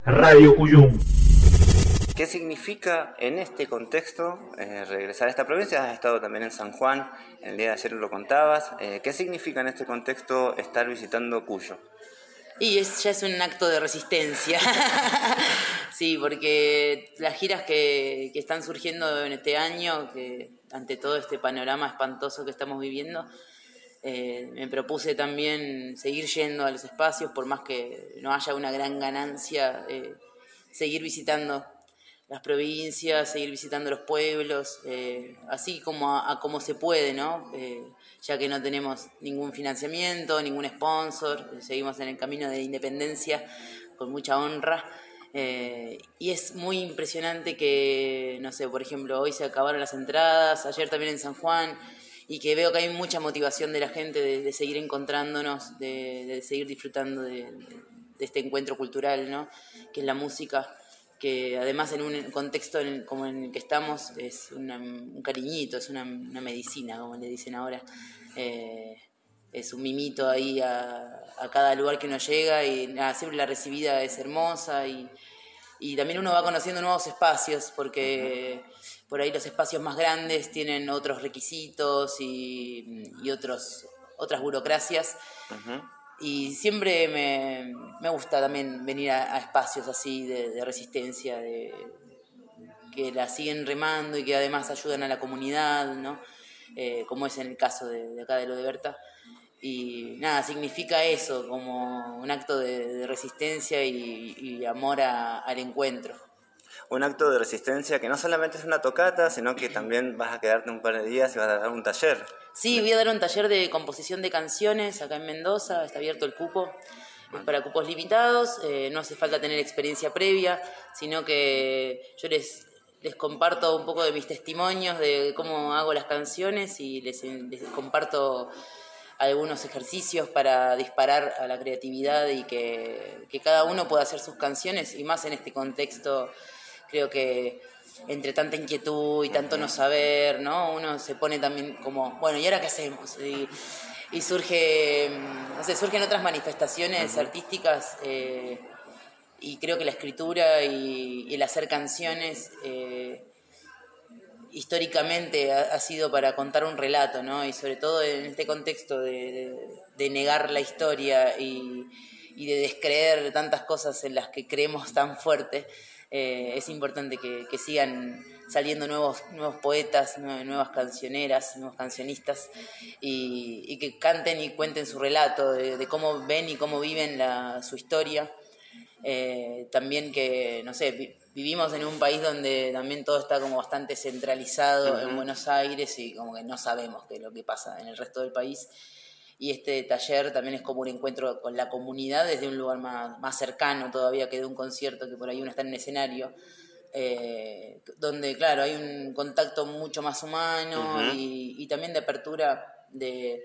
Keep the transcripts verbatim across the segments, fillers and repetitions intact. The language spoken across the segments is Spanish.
Radio Cuyum. ¿Qué significa en este contexto eh, regresar a esta provincia? Has estado también en San Juan, el día de ayer lo contabas. Eh, ¿Qué significa en este contexto estar visitando Cuyo? Y es, ya es un acto de resistencia. Sí, porque las giras que, que están surgiendo en este año, que ante todo este panorama espantoso que estamos viviendo, eh, me propuse también seguir yendo a los espacios, por más que no haya una gran ganancia, eh, seguir visitando las provincias, seguir visitando los pueblos, eh, así como a, a como se puede, ¿no? Eh, ya que no tenemos ningún financiamiento, ningún sponsor, eh, seguimos en el camino de independencia con mucha honra. Eh, y es muy impresionante que, no sé, por ejemplo, hoy se acabaron las entradas, ayer también en San Juan, y que veo que hay mucha motivación de la gente de, de seguir encontrándonos, de, de seguir disfrutando de, de este encuentro cultural, ¿no? Que es la música, que además en un contexto en el, como en el que estamos es una, un cariñito, es una, una medicina, como le dicen ahora. Eh, es un mimito ahí a, a cada lugar que uno llega y nada, siempre la recibida es hermosa y, y también uno va conociendo nuevos espacios porque uh-huh. por ahí los espacios más grandes tienen otros requisitos y, y otros, otras burocracias. Uh-huh. Y siempre me, me gusta también venir a, a espacios así de, de resistencia, de, que la siguen remando y que además ayudan a la comunidad, ¿no? Eh, como es en el caso de, de acá de lo de Berta. Y nada, significa eso, como un acto de, de resistencia y, y amor a, al encuentro. Un acto de resistencia que no solamente es una tocata, sino que también vas a quedarte un par de días y vas a dar un taller. Sí, voy a dar un taller de composición de canciones acá en Mendoza, está abierto el cupo, es para cupos limitados, eh, no hace falta tener experiencia previa, sino que yo les, les comparto un poco de mis testimonios de cómo hago las canciones y les, les comparto algunos ejercicios para disparar a la creatividad y que, que cada uno pueda hacer sus canciones, y más en este contexto. Creo que entre tanta inquietud y tanto no saber, ¿no? Uno se pone también como, bueno, ¿y ahora qué hacemos? Y, y surge, no sé, surgen otras manifestaciones uh-huh. artísticas eh, y creo que la escritura y, y el hacer canciones eh, históricamente ha, ha sido para contar un relato, ¿no? Y sobre todo en este contexto de, de, de negar la historia y, y de descreer tantas cosas en las que creemos tan fuerte. Eh, es importante que, que sigan saliendo nuevos, nuevos poetas, nuevas cancioneras, nuevos cancionistas y, y que canten y cuenten su relato de, de cómo ven y cómo viven la, su historia. Eh, también que, no sé, vi, vivimos en un país donde también todo está como bastante centralizado uh-huh. en Buenos Aires y como que no sabemos qué es lo que pasa en el resto del país. Y este taller también es como un encuentro con la comunidad desde un lugar más, más cercano todavía que de un concierto, que por ahí uno está en el escenario, eh, donde, claro, hay un contacto mucho más humano uh-huh. y, y también de apertura de,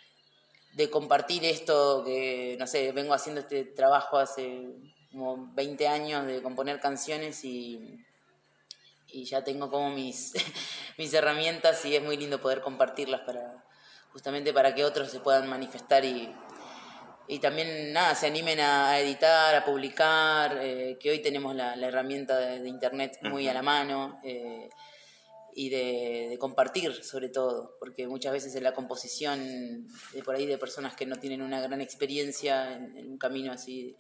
de compartir esto que, no sé, vengo haciendo este trabajo hace como veinte años de componer canciones y, y ya tengo como mis, mis herramientas y es muy lindo poder compartirlas para... justamente para que otros se puedan manifestar y, y también nada, se animen a editar, a publicar, eh, que hoy tenemos la, la herramienta de, de internet muy uh-huh. a la mano, eh, y de, de compartir sobre todo, porque muchas veces en la composición de por ahí de personas que no tienen una gran experiencia en, en un camino así,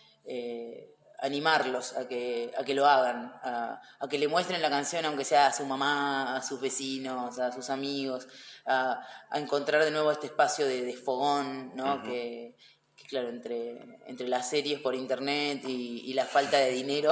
eh, animarlos a que, a que lo hagan, a, a que le muestren la canción aunque sea a su mamá, a sus vecinos, a sus amigos, a, a encontrar de nuevo este espacio de, de fogón, ¿no? Uh-huh. que, que claro, entre, entre las series por internet y, y la falta de dinero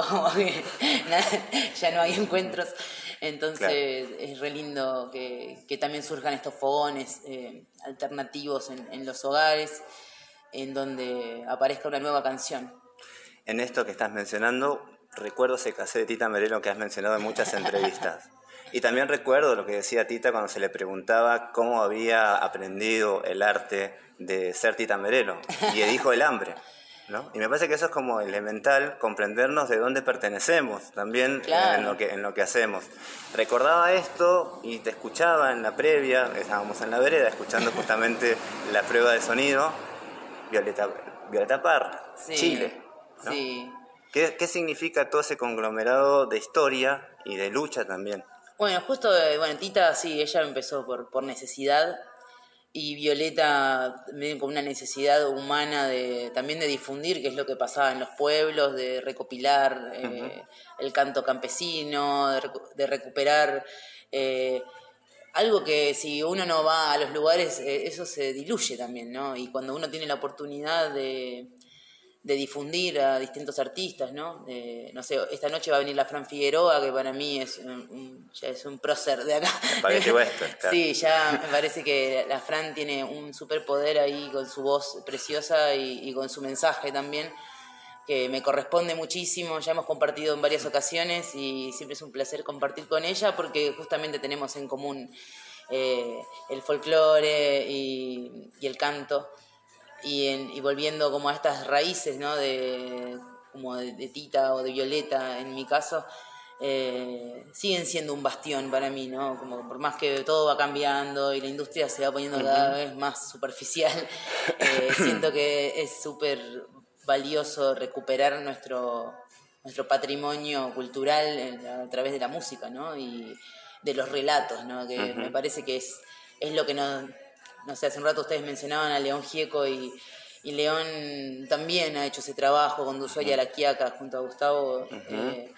ya no hay encuentros, entonces claro. es re lindo que, que también surjan estos fogones eh, alternativos en, en los hogares, en donde aparezca una nueva canción. En esto que estás mencionando, recuerdo ese cassette de Tita Merelo que has mencionado en muchas entrevistas. Y también recuerdo lo que decía Tita cuando se le preguntaba cómo había aprendido el arte de ser Tita Merelo. Y dijo el hambre, ¿no? Y me parece que eso es como elemental, comprendernos de dónde pertenecemos también claro. en, lo que, en lo que hacemos. Recordaba esto y te escuchaba en la previa, estábamos en la vereda escuchando justamente la prueba de sonido, Violeta, Violeta Parra, sí. Chile. ¿No? Sí. ¿Qué, qué significa todo ese conglomerado de historia y de lucha también? Bueno, justo, eh, bueno, Tita, sí, ella empezó por, por necesidad, y Violeta medio con una necesidad humana de también de difundir qué es lo que pasaba en los pueblos, de recopilar eh, uh-huh. el canto campesino, de, recu- de recuperar eh, algo que si uno no va a los lugares, eh, eso se diluye también, ¿no? Y cuando uno tiene la oportunidad de... de difundir a distintos artistas, ¿no? Eh, no sé, esta noche va a venir la Fran Figueroa, que para mí es un, un, ya es un prócer de acá. Spaghetti Western, claro. Sí, ya me parece que la Fran tiene un superpoder ahí con su voz preciosa y, y con su mensaje también, que me corresponde muchísimo. Ya hemos compartido en varias ocasiones y siempre es un placer compartir con ella porque justamente tenemos en común eh, el folclore y, y el canto. Y, en, y volviendo como a estas raíces, ¿no? de, como de, de Tita o de Violeta en mi caso, eh, siguen siendo un bastión para mí, ¿no? Como por más que todo va cambiando y la industria se va poniendo cada vez más superficial, eh, siento que es súper valioso recuperar nuestro, nuestro patrimonio cultural en, a través de la música, ¿no? Y de los relatos, ¿no? Que uh-huh. me parece que es, es lo que nos... No sé, hace un rato ustedes mencionaban a León Gieco y, y León también ha hecho ese trabajo con Ushuaia uh-huh. La Quiaca junto a Gustavo. Uh-huh. Eh,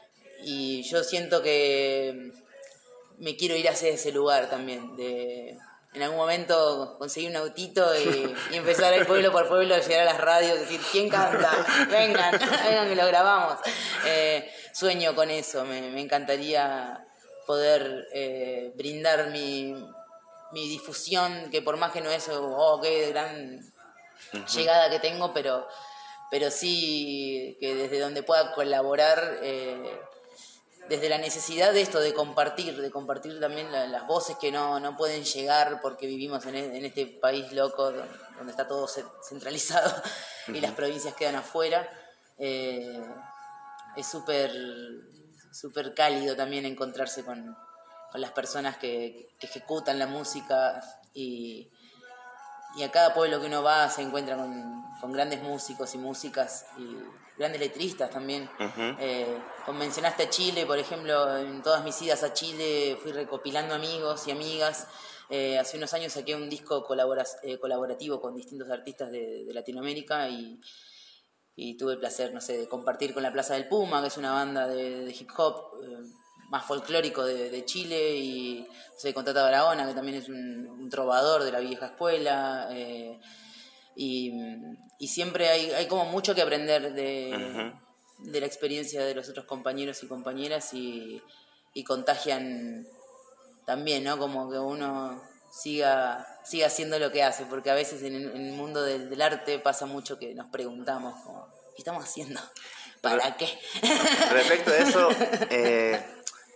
y yo siento que me quiero ir hacia ese lugar también. De, en algún momento conseguir un autito y, y empezar a ir pueblo por pueblo, llegar a las radios, decir, ¿quién canta? Vengan, vengan que lo grabamos. Eh, sueño con eso, me, me encantaría poder eh, brindar mi... mi difusión, que por más que no es, oh, qué gran uh-huh. llegada que tengo, pero, pero sí que desde donde pueda colaborar, eh, desde la necesidad de esto, de compartir, de compartir también la, las voces que no, no pueden llegar porque vivimos en, en este país loco donde está todo centralizado uh-huh. y las provincias quedan afuera. Eh, es súper súper cálido también encontrarse con con las personas que, que ejecutan la música y, y a cada pueblo que uno va se encuentra con, con grandes músicos y músicas y grandes letristas también. Uh-huh. Eh, como mencionaste a Chile, por ejemplo, en todas mis idas a Chile fui recopilando amigos y amigas. Eh, hace unos años saqué un disco colabora, eh, colaborativo con distintos artistas de, de Latinoamérica y, y tuve el placer, no sé, de compartir con la Plaza del Puma, que es una banda de, de hip hop eh, más folclórico de, de Chile, y no sé, con Tata Barahona, que también es un, un trovador de la vieja escuela, eh, y, y siempre hay, hay como mucho que aprender de, uh-huh. de la experiencia de los otros compañeros y compañeras, y, y contagian también, ¿no? Como que uno siga, siga haciendo lo que hace, porque a veces en el, en el mundo del, del arte pasa mucho que nos preguntamos, como, ¿qué estamos haciendo? ¿Para Re- qué? Respecto a eso, eh,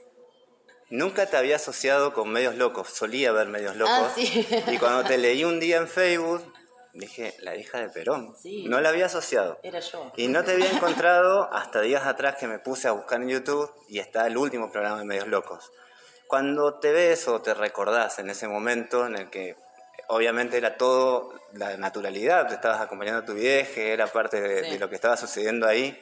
nunca te había asociado con Medios Locos, solía ver Medios Locos, ah, sí. Y cuando te leí un día en Facebook, dije, la hija de Perón, sí, no la había asociado. Era yo. Y no te había encontrado hasta días atrás que me puse a buscar en YouTube y está el último programa de Medios Locos. Cuando te ves o te recordás en ese momento en el que obviamente era todo la naturalidad, te estabas acompañando a tu viaje, era parte de, sí. de lo que estaba sucediendo ahí.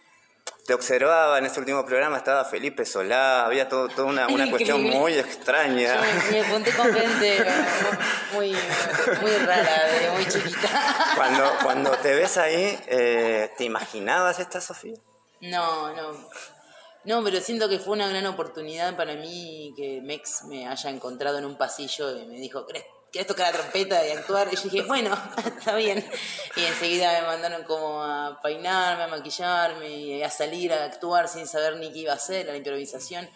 Te observaba en ese último programa, estaba Felipe Solá, había todo, toda una, una cuestión muy extraña. Yo me, me junté con gente muy, muy rara, de muy chiquita. Cuando, cuando te ves ahí, eh, ¿te imaginabas esta Sofía? No, no. No, pero siento que fue una gran oportunidad para mí que Mex me haya encontrado en un pasillo y me dijo, ¿querés, ¿querés tocar la trompeta y actuar? Y yo dije, bueno, está bien. Y enseguida me mandaron como a peinarme, a maquillarme y a salir a actuar sin saber ni qué iba a hacer, a la improvisación.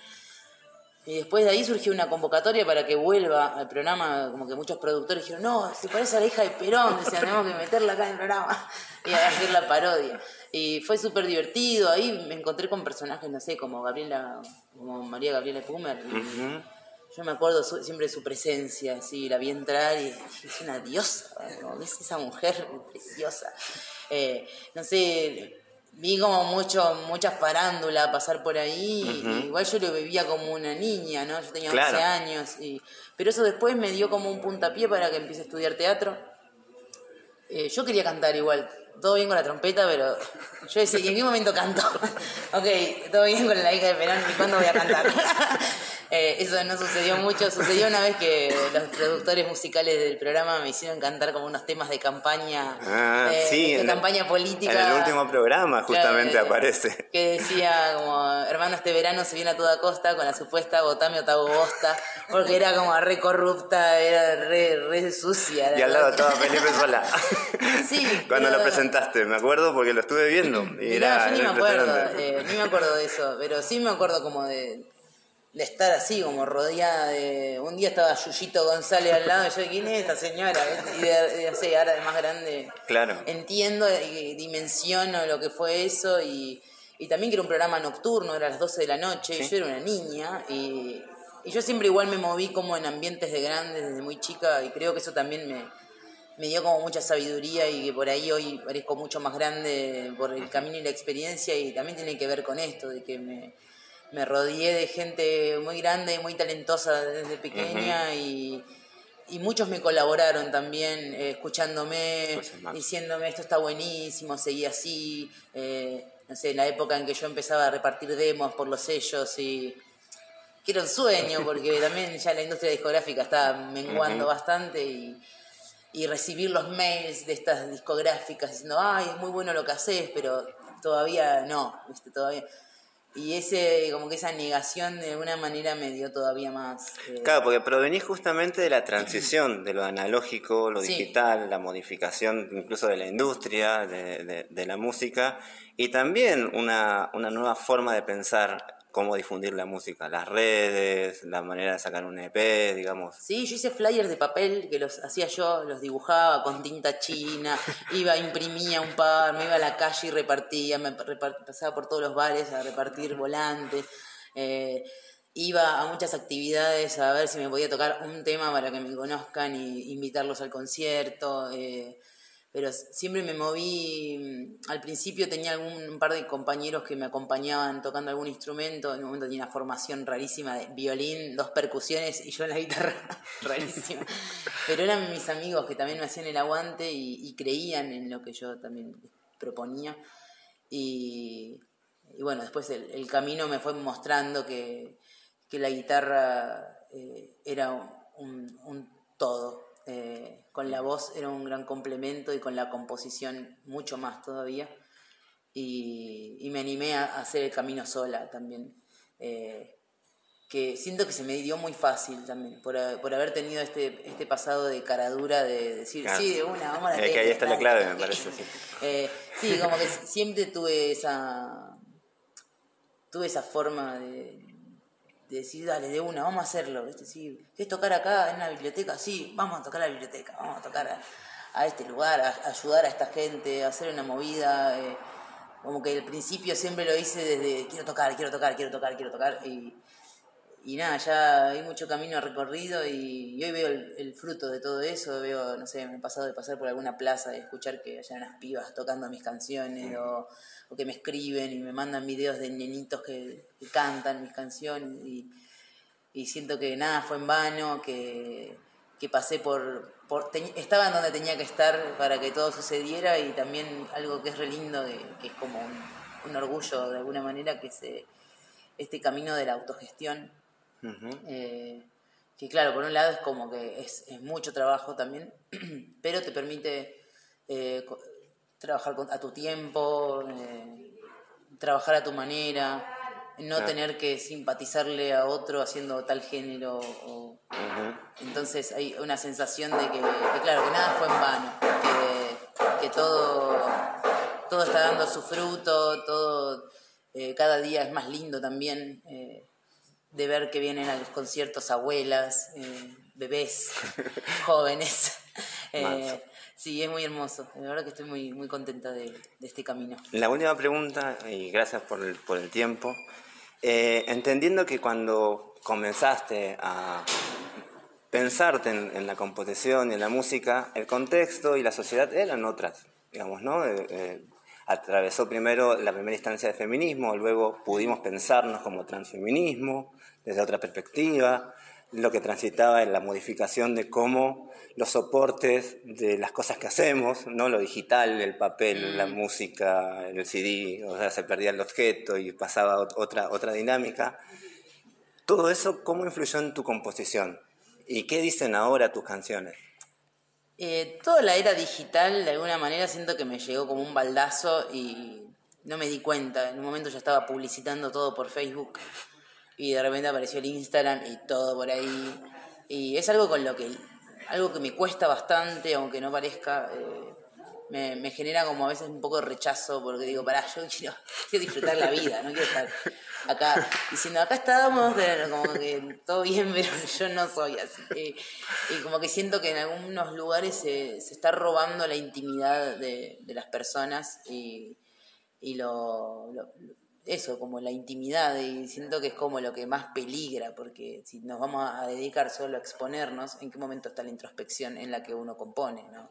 Y después de ahí surgió una convocatoria para que vuelva al programa, como que muchos productores dijeron, no, se parece a la hija de Perón, decían, tenemos que meterla acá en el programa y hacer la parodia. Y fue súper divertido, ahí me encontré con personajes, no sé, como Gabriela, como María Gabriela Pumer. Y uh-huh. Yo me acuerdo su, siempre de su presencia, así, la vi entrar y dije, es una diosa, ¿no? Es esa mujer preciosa. Eh, no sé, vi como mucho, mucha farándula pasar por ahí, uh-huh. y igual yo lo vivía como una niña, ¿no? Yo tenía claro. once años, y, pero eso después me dio como un puntapié para que empiece a estudiar teatro. Eh, yo quería cantar igual, todo bien con la trompeta, pero yo decía, ¿y en qué momento canto? Ok, todo bien con la hija de Perón, ¿y cuándo voy a cantar? eh, eso no sucedió mucho, sucedió una vez que los productores musicales del programa me hicieron cantar como unos temas de campaña, ah, eh, sí, de campaña el, política. En el último programa justamente claro, aparece. Que decía como, hermano, este verano se viene a toda costa con la supuesta votame o te hago bosta, porque era como re corrupta, era re, re sucia. Y al lado estaba Felipe Solá. Sí, cuando pero... lo presentaste, me acuerdo porque lo estuve viendo. Y Y era, no, yo ni era me acuerdo, impresionante. eh, ni me acuerdo de eso, pero sí me acuerdo como de, de estar así, como rodeada de... Un día estaba Yuyito González al lado, y yo, ¿quién es esta señora? Y de, de, no sé, ahora de más grande Claro. entiendo y dimensiono lo que fue eso, y, y también que era un programa nocturno, era a las doce de la noche, ¿Sí? y yo era una niña, y, y yo siempre igual me moví como en ambientes de grandes desde muy chica, y creo que eso también me... me dio como mucha sabiduría y que por ahí hoy parezco mucho más grande por el camino y la experiencia, y también tiene que ver con esto, de que me, me rodeé de gente muy grande y muy talentosa desde pequeña. Uh-huh. y, y muchos me colaboraron también, eh, escuchándome, diciéndome esto está buenísimo, seguí así, eh, no sé, en la época en que yo empezaba a repartir demos por los sellos, y que era un sueño porque también ya la industria discográfica estaba menguando uh-huh. bastante, y y recibir los mails de estas discográficas diciendo, ay, es muy bueno lo que haces, pero todavía no, ¿viste? Todavía. Y ese, como que esa negación de alguna manera me dio todavía más... Eh... Claro, porque provenís justamente de la transición de lo analógico, lo sí. digital, la modificación incluso de la industria, de, de, de la música, y también una, una nueva forma de pensar cómo difundir la música, las redes, la manera de sacar un E P, digamos. Sí, yo hice flyers de papel que los hacía yo, los dibujaba con tinta china, iba, imprimía un par, me iba a la calle y repartía, me repart- pasaba por todos los bares a repartir volantes, eh, iba a muchas actividades a ver si me podía tocar un tema para que me conozcan y invitarlos al concierto, eh, pero siempre me moví. Al principio tenía algún un par de compañeros que me acompañaban tocando algún instrumento. En un momento tenía una formación rarísima de violín, dos percusiones y yo en la guitarra, rarísima. Pero eran mis amigos que también me hacían el aguante y, y creían en lo que yo también proponía. Y, y bueno, después el, el camino me fue mostrando que, que la guitarra eh, era un, un todo. Eh, con la voz era un gran complemento y con la composición mucho más todavía, y, y me animé a, a hacer el camino sola también, eh, que siento que se me dio muy fácil también por, por haber tenido este, este pasado de caradura de decir claro. sí, de una, vamos a la eh, que ahí está la clave, me parece. Sí, eh, sí como que siempre tuve esa tuve esa forma de de decir, dale, de una, vamos a hacerlo, ¿viste? Sí, ¿qué es tocar acá en la biblioteca? Sí, vamos a tocar a la biblioteca, vamos a tocar a, a este lugar, a, a ayudar a esta gente, a hacer una movida, eh, como que al principio siempre lo hice desde, quiero tocar, quiero tocar, quiero tocar, quiero tocar, y, y nada, ya hay mucho camino recorrido, y, y hoy veo el, el fruto de todo eso, veo, no sé, me he pasado de pasar por alguna plaza y escuchar que hay unas pibas tocando mis canciones, o... o que me escriben y me mandan videos de nenitos que, que cantan mis canciones, y, y siento que nada fue en vano, que, que pasé por... por te, estaba en donde tenía que estar para que todo sucediera, y también algo que es re lindo, que, que es como un, un orgullo de alguna manera, que es eh, este camino de la autogestión, uh-huh. eh, que claro, por un lado es como que es, es mucho trabajo también, pero te permite... Eh, trabajar a tu tiempo, eh, trabajar a tu manera, no claro. tener que simpatizarle a otro haciendo tal género. O... Uh-huh. Entonces hay una sensación de que, que, claro, que nada fue en vano, que, que todo, todo está dando su fruto, todo eh, cada día es más lindo también, eh, de ver que vienen a los conciertos abuelas, eh, bebés, jóvenes. eh, Sí, es muy hermoso. La verdad que estoy muy, muy contenta de, de este camino. La última pregunta, y gracias por el, por el tiempo. Eh, entendiendo que cuando comenzaste a pensarte en, en la composición y en la música, el contexto y la sociedad eran otras, digamos, ¿no? Eh, eh, atravesó primero la primera instancia de feminismo, luego pudimos pensarnos como transfeminismo, desde otra perspectiva. lo que transitaba en la modificación de cómo los soportes de las cosas que hacemos, no lo digital, el papel, mm. la música, el C D, o sea, se perdía el objeto y pasaba otra, otra dinámica. Todo eso, ¿cómo influyó en tu composición? ¿Y qué dicen ahora tus canciones? Eh, toda la era digital, de alguna manera, siento que me llegó como un baldazo y no me di cuenta. En un momento yo estaba publicitando todo por Facebook y de repente apareció el Instagram y todo por ahí. Y es algo con lo que, algo que me cuesta bastante, aunque no parezca, eh, me, me genera como a veces un poco de rechazo, porque digo, pará, yo quiero, quiero disfrutar la vida, no quiero estar acá diciendo, acá estábamos, pero como que todo bien, pero yo no soy así. Y, y como que siento que en algunos lugares se, se está robando la intimidad de, de las personas y, y lo, lo eso, como la intimidad, y siento que es como lo que más peligra, porque si nos vamos a dedicar solo a exponernos, ¿en qué momento está la introspección en la que uno compone, ¿no?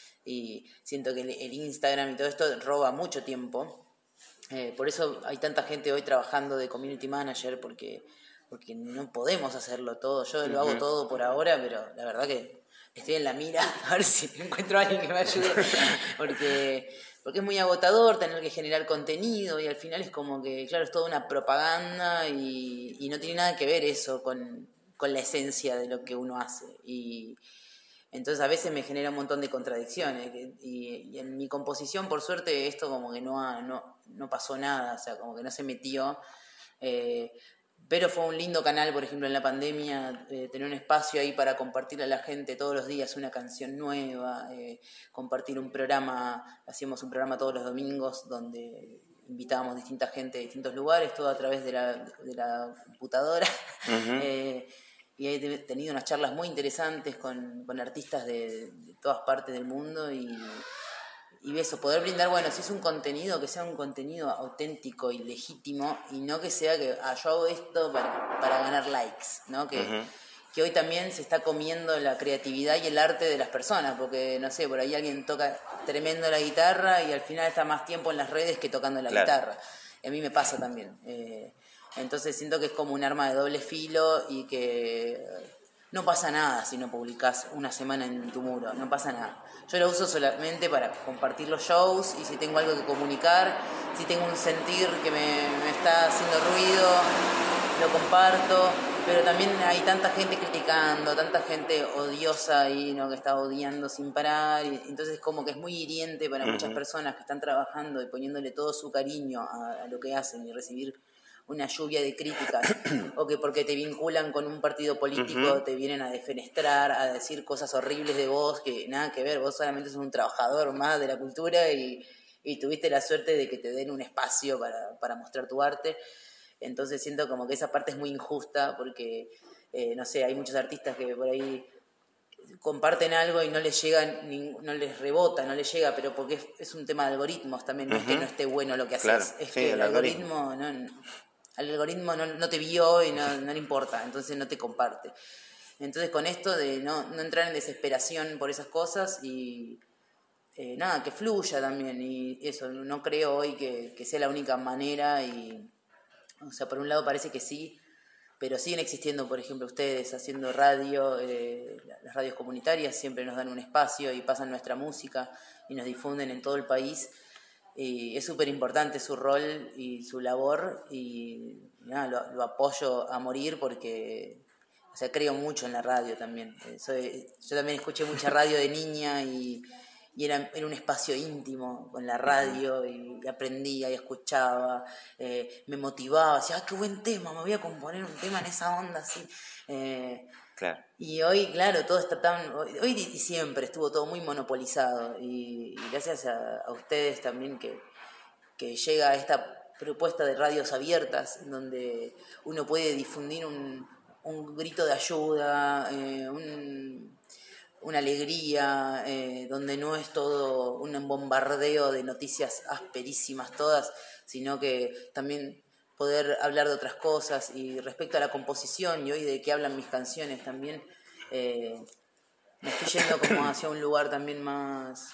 Y siento que el, el Instagram y todo esto roba mucho tiempo, eh, por eso hay tanta gente hoy trabajando de community manager, porque, porque no podemos hacerlo todo. Yo lo hago todo por ahora, pero la verdad que estoy en la mira a ver si encuentro a alguien que me ayude, porque... porque es muy agotador tener que generar contenido y al final es como que, claro, es toda una propaganda y, y no tiene nada que ver eso con, con la esencia de lo que uno hace. Y entonces a veces me genera un montón de contradicciones y, y en mi composición, por suerte, esto como que no, ha, no, no pasó nada, o sea, como que no se metió. Eh, Pero fue un lindo canal, por ejemplo, en la pandemia, eh, tener un espacio ahí para compartirle a la gente todos los días una canción nueva, eh, compartir un programa, hacíamos un programa todos los domingos donde invitábamos distinta gente de distintos lugares, todo a través de la, de la computadora. Uh-huh. eh, y he tenido unas charlas muy interesantes con, con artistas de, de todas partes del mundo y... Y eso, poder brindar, bueno, si es un contenido, que sea un contenido auténtico y legítimo, y no que sea que, ah, yo hago esto para, para ganar likes, ¿no? Que, uh-huh. que hoy también se está comiendo la creatividad y el arte de las personas, porque, no sé, por ahí alguien toca tremendo la guitarra y al final está más tiempo en las redes que tocando la claro. guitarra. A mí me pasa también. Eh, entonces siento que es como un arma de doble filo y que... no pasa nada si no publicás una semana en tu muro, no pasa nada. Yo lo uso solamente para compartir los shows y si tengo algo que comunicar, si tengo un sentir que me, me está haciendo ruido, lo comparto. Pero también hay tanta gente criticando, tanta gente odiosa ahí, ¿no? Que está odiando sin parar. Y entonces como que es muy hiriente para uh-huh. muchas personas que están trabajando y poniéndole todo su cariño a, a lo que hacen y recibir una lluvia de críticas, o que porque te vinculan con un partido político uh-huh. te vienen a defenestrar, a decir cosas horribles de vos, que nada que ver, vos solamente sos un trabajador más de la cultura y, y tuviste la suerte de que te den un espacio para, para mostrar tu arte. Entonces siento como que esa parte es muy injusta, porque, eh, no sé, hay muchos artistas que por ahí comparten algo y no les llega, no les rebota, no les llega, pero porque es, es un tema de algoritmos también, no uh-huh. es que no esté bueno lo que haces, claro, es sí, que el, el algoritmo... algoritmo no, el algoritmo no, no te vio y no, no le importa, entonces no te comparte. Entonces con esto de no, no entrar en desesperación por esas cosas y eh, nada, que fluya también, y eso, no creo hoy que, que sea la única manera, y o sea, por un lado parece que sí, pero siguen existiendo, por ejemplo, ustedes haciendo radio, eh, las radios comunitarias siempre nos dan un espacio y pasan nuestra música y nos difunden en todo el país. Y es súper importante su rol y su labor y nada, lo, lo apoyo a morir porque, o sea, creo mucho en la radio también. Soy, yo también escuché mucha radio de niña y, y era, era un espacio íntimo con la radio y, y aprendía y escuchaba, eh, me motivaba, decía, ah, qué buen tema, me voy a componer un tema en esa onda así. Eh, Claro. Y hoy, claro, todo está tan... Hoy y siempre estuvo todo muy monopolizado y, y gracias a, a ustedes también que, que llega esta propuesta de radios abiertas donde uno puede difundir un, un grito de ayuda, eh, un, una alegría, eh, donde no es todo un bombardeo de noticias asperísimas todas, sino que también... poder hablar de otras cosas. Y respecto a la composición y hoy de qué hablan mis canciones también, eh, me estoy yendo como hacia un lugar también más,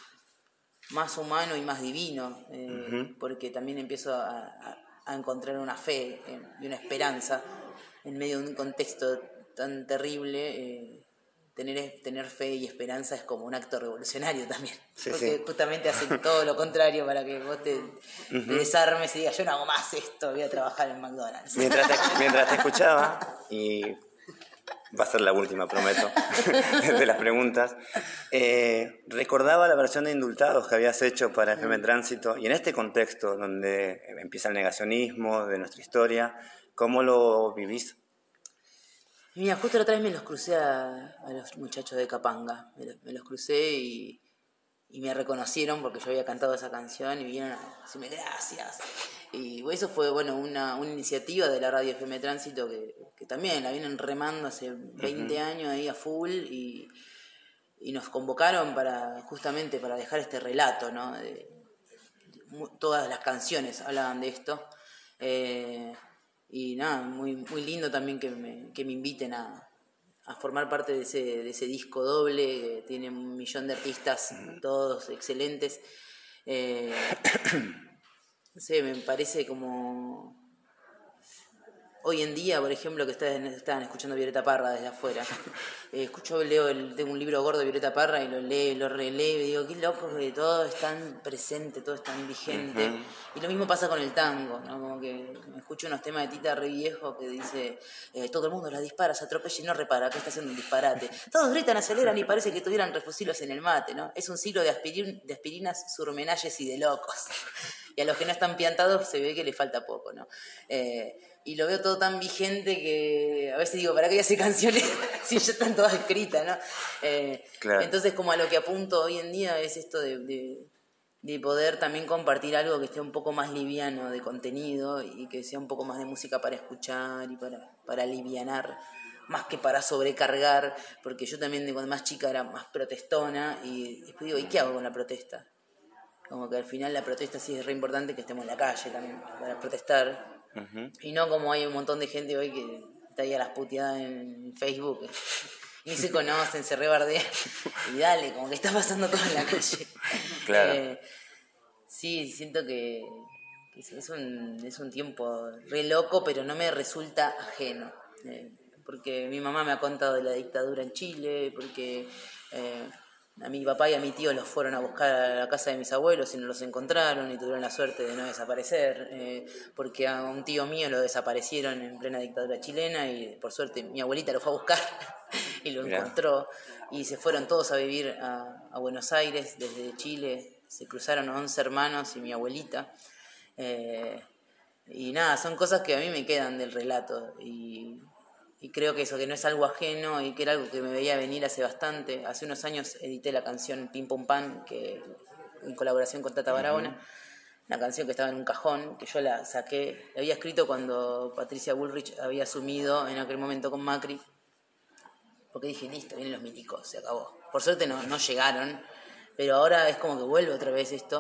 más humano y más divino, eh, uh-huh. porque también empiezo a, a, a encontrar una fe eh, y una esperanza en medio de un contexto tan terrible, eh, tener, tener fe y esperanza es como un acto revolucionario también. Sí, porque sí. justamente hacen todo lo contrario para que vos te, uh-huh. te desarmes y digas, yo no hago más esto, voy a trabajar en McDonald's. Mientras te, mientras te escuchaba, y va a ser la última, prometo, de las preguntas, eh, recordaba la versión de Indultados que habías hecho para F M Tránsito, y en este contexto donde empieza el negacionismo de nuestra historia, ¿cómo lo vivís? Mira, justo la otra vez me los crucé a, a los muchachos de Capanga, me los, me los crucé y, y me reconocieron porque yo había cantado esa canción y vinieron a decirme gracias. Y eso fue, bueno, una, una iniciativa de la radio F M Tránsito que, que también la vienen remando hace veinte uh-huh. años ahí a full y, y nos convocaron para justamente para dejar este relato, ¿no? De, de, todas las canciones hablaban de esto. Eh, y nada, muy, muy lindo también que me, que me inviten a, a formar parte de ese, de ese disco doble que tiene un millón de artistas, uh-huh. todos excelentes. Eh, No sé, me parece como... Hoy en día, por ejemplo, que están, están escuchando Violeta Parra desde afuera. Eh, escucho, leo, el, tengo un libro gordo de Violeta Parra y lo leo, lo releo y digo, qué loco que todo es tan presente, todo es tan vigente. Uh-huh. Y lo mismo pasa con el tango, ¿no? Como que escucho unos temas de Tita re viejo que dice, eh, todo el mundo la dispara, se atropella y no repara, acá está haciendo un disparate. Todos gritan, aceleran y parece que tuvieran refusilos en el mate, ¿no? Es un siglo de, aspirin, de aspirinas, surmenalles y de locos. Y a los que no están piantados se ve que les falta poco, ¿no? Eh, y lo veo todo tan vigente que a veces digo, ¿para qué hace canciones si ya están todas escritas, ¿no? Eh, claro. Entonces, como a lo que apunto hoy en día es esto de, de, de poder también compartir algo que esté un poco más liviano de contenido y que sea un poco más de música para escuchar y para, para alivianar, más que para sobrecargar, porque yo también de cuando más chica era más protestona y después digo, ¿y qué hago con la protesta? Como que al final la protesta sí es re importante que estemos en la calle también para protestar. Uh-huh. Y no como hay un montón de gente hoy que está ahí a las puteadas en Facebook y ni se conocen, se rebardean y dale, como que está pasando todo en la calle. Claro. Eh, sí, siento que, que es, un, es un tiempo re loco, pero no me resulta ajeno. Eh, porque mi mamá me ha contado de la dictadura en Chile, porque... Eh, a mi papá y a mi tío los fueron a buscar a la casa de mis abuelos y no los encontraron y tuvieron la suerte de no desaparecer, eh, porque a un tío mío lo desaparecieron en plena dictadura chilena y por suerte mi abuelita lo fue a buscar y lo Mirá. encontró y se fueron todos a vivir a, a Buenos Aires desde Chile, se cruzaron once hermanos y mi abuelita, eh, y nada, son cosas que a mí me quedan del relato y... Y creo que eso, que no es algo ajeno y que era algo que me veía venir hace bastante. Hace unos años edité la canción Pim Pum Pan, que, en colaboración con Tata Barahona. Uh-huh. Una canción que estaba en un cajón, que yo la saqué. La había escrito cuando Patricia Bullrich había asumido en aquel momento con Macri. Porque dije, listo, vienen los milicos, se acabó. Por suerte no, no llegaron, pero ahora es como que vuelve otra vez esto.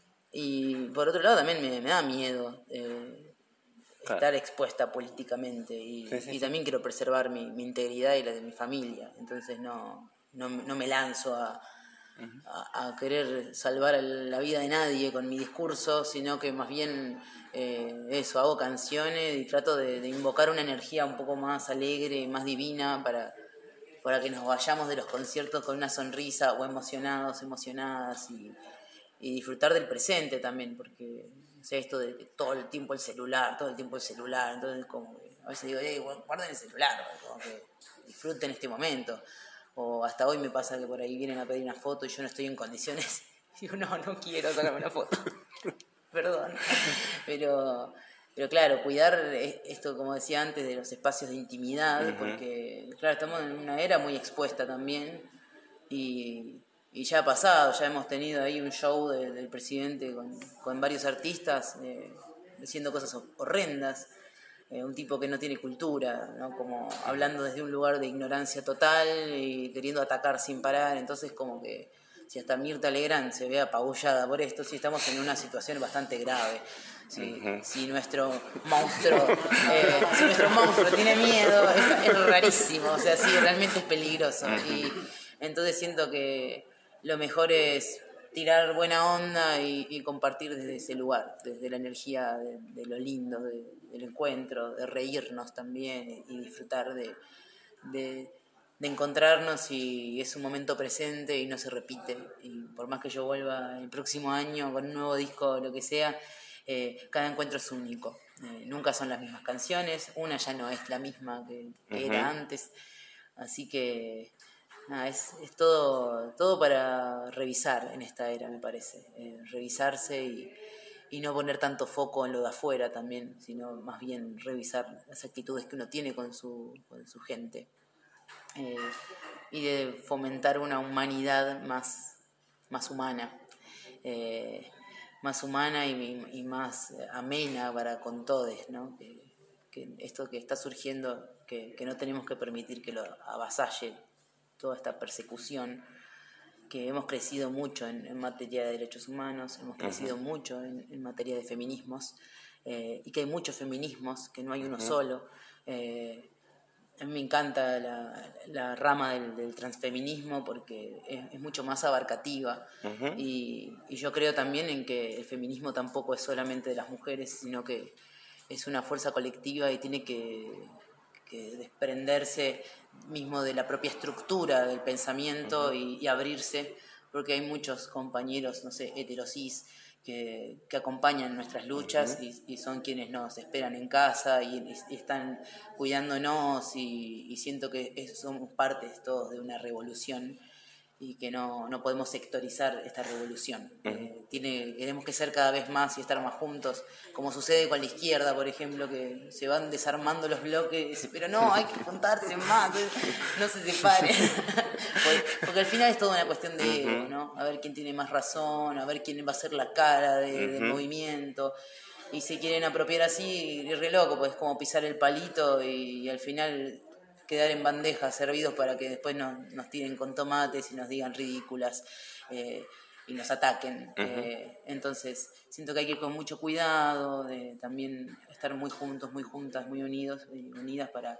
Y por otro lado también me, me da miedo... Eh, Claro. estar expuesta políticamente y, sí, sí, y también sí. quiero preservar mi, mi integridad y la de mi familia, entonces no, no, no me lanzo a, uh-huh. a, a querer salvar la vida de nadie con mi discurso, sino que más bien eh, eso, hago canciones y trato de, de invocar una energía un poco más alegre, más divina para, para que nos vayamos de los conciertos con una sonrisa o emocionados, emocionadas y, y disfrutar del presente también, porque... O sea, esto de todo el tiempo el celular, todo el tiempo el celular, entonces como que a veces digo, hey, guarden el celular, como que disfruten este momento. O hasta hoy me pasa que por ahí vienen a pedir una foto y yo no estoy en condiciones. Y digo, no, no quiero sacarme una foto. Perdón. Pero, pero claro, cuidar esto, como decía antes, de los espacios de intimidad, uh-huh. porque claro, estamos en una era muy expuesta también y... Y ya ha pasado, ya hemos tenido ahí un show de, del presidente con, con varios artistas eh, diciendo cosas horrendas, eh, un tipo que no tiene cultura, ¿no? Como hablando desde un lugar de ignorancia total y queriendo atacar sin parar, entonces como que si hasta Mirta Legrand se ve apabullada por esto, sí estamos en una situación bastante grave. Si, uh-huh. si nuestro monstruo eh, si nuestro monstruo tiene miedo, es, es rarísimo, o sea, sí, realmente es peligroso. Y entonces siento que lo mejor es tirar buena onda y, y compartir desde ese lugar, desde la energía de, de lo lindo, de, del encuentro, de reírnos también y disfrutar de, de, de encontrarnos y es un momento presente y no se repite. Y por más que yo vuelva el próximo año con un nuevo disco o lo que sea, eh, cada encuentro es único. Eh, nunca son las mismas canciones, una ya no es la misma que, que uh-huh. era antes. Así que nada, es, es todo, todo para revisar en esta era, me parece. Eh, revisarse y, y no poner tanto foco en lo de afuera también, sino más bien revisar las actitudes que uno tiene con su, con su gente. Eh, y de fomentar una humanidad más, más humana. Eh, más humana y, y más amena para con todos, ¿no? Que, que esto que está surgiendo, que, que no tenemos que permitir que lo avasalle toda esta persecución, que hemos crecido mucho en, en materia de derechos humanos, hemos crecido uh-huh. mucho en, en materia de feminismos, eh, y que hay muchos feminismos, que no hay uno uh-huh. solo. Eh, a mí me encanta la, la rama del, del transfeminismo porque es, es mucho más abarcativa uh-huh. y, y yo creo también en que el feminismo tampoco es solamente de las mujeres, sino que es una fuerza colectiva y tiene que, que desprenderse mismo de la propia estructura del pensamiento uh-huh. y, y abrirse, porque hay muchos compañeros, no sé, heterosis, que, que acompañan nuestras luchas uh-huh. y, y son quienes nos esperan en casa y, y están cuidándonos y, y siento que es, somos partes todos de una revolución y que no, no podemos sectorizar esta revolución. Uh-huh. Eh, tiene, tenemos que ser cada vez más y estar más juntos, como sucede con la izquierda, por ejemplo, que se van desarmando los bloques, pero no, hay que juntarse más, no se separen. porque, porque al final es toda una cuestión de ego, uh-huh. ¿no? A ver quién tiene más razón, a ver quién va a ser la cara de, uh-huh. del movimiento. Y se quieren apropiar así, y re loco, pues es como pisar el palito y, y al final quedar en bandejas servidos para que después nos, nos tiren con tomates y nos digan ridículas eh, y nos ataquen. Uh-huh. Eh, entonces siento que hay que ir con mucho cuidado, de también estar muy juntos, muy juntas, muy unidos y unidas para,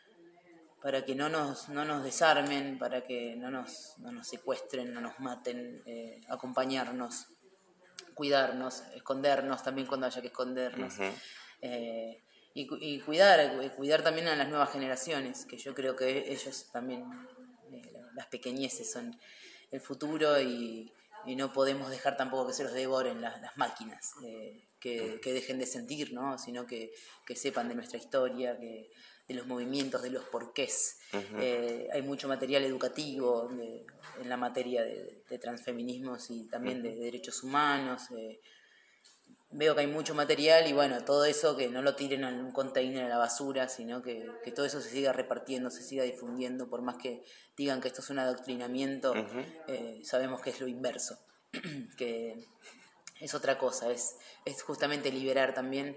para que no nos, no nos desarmen, para que no nos, no nos secuestren, no nos maten, eh, acompañarnos, cuidarnos, escondernos también cuando haya que escondernos. Uh-huh. Eh, Y, y cuidar, cuidar también a las nuevas generaciones, que yo creo que ellos también, eh, las pequeñeces son el futuro y, y no podemos dejar tampoco que se los devoren las, las máquinas, eh, que, que dejen de sentir, ¿no? Sino que, que sepan de nuestra historia, que, de los movimientos, de los porqués. Uh-huh. Eh, hay mucho material educativo de, en la materia de, de transfeminismos y también uh-huh. de, de derechos humanos. Eh, Veo que hay mucho material y bueno, todo eso que no lo tiren en un container a la basura, sino que, que todo eso se siga repartiendo, se siga difundiendo, por más que digan que esto es un adoctrinamiento, uh-huh. eh, sabemos que es lo inverso, que es otra cosa, es, es justamente liberar también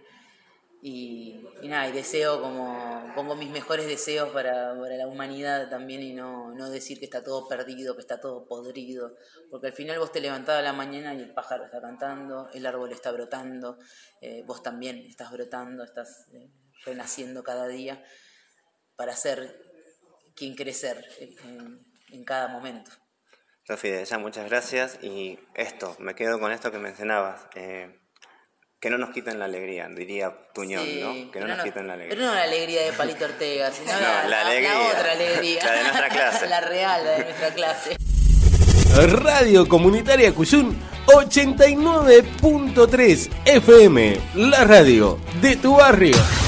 y, y nada, y deseo como, pongo mis mejores deseos para, para la humanidad también y no, no decir que está todo perdido, que está todo podrido, porque al final vos te levantás a la mañana y el pájaro está cantando, el árbol está brotando, eh, vos también estás brotando, estás eh, renaciendo cada día para ser quien querés ser en, en cada momento. Sofía, ya muchas gracias y esto, me quedo con esto que mencionabas, eh, que no nos quiten la alegría, diría Tuñón, sí, ¿no? Que no, no nos quiten la alegría. Pero no la alegría de Palito Ortega, sino no, la, la, alegría, la otra alegría. La de nuestra clase. La real, la de nuestra clase. Radio Comunitaria Cuyún ochenta y nueve punto tres F M, la radio de tu barrio.